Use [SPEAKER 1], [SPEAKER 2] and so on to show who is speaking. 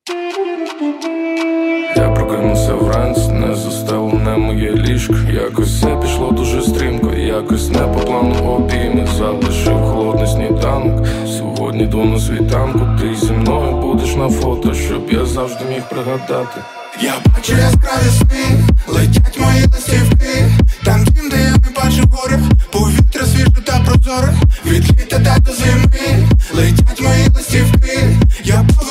[SPEAKER 1] Я прокинувся вранці, не застелене моє ліжко. Якось все пішло дуже стрімко, якось не по плану обійми. Залишив холодний сніданок, сьогодні йду на світанку. Ти зі мною будеш на фото, щоб я завжди міг пригадати.
[SPEAKER 2] Я бачу яскраві сни, летять мої листівки. Там дім, де я не бачу горя, повітря свіже та прозоре. Від літа та до зими летять мої листівки. Я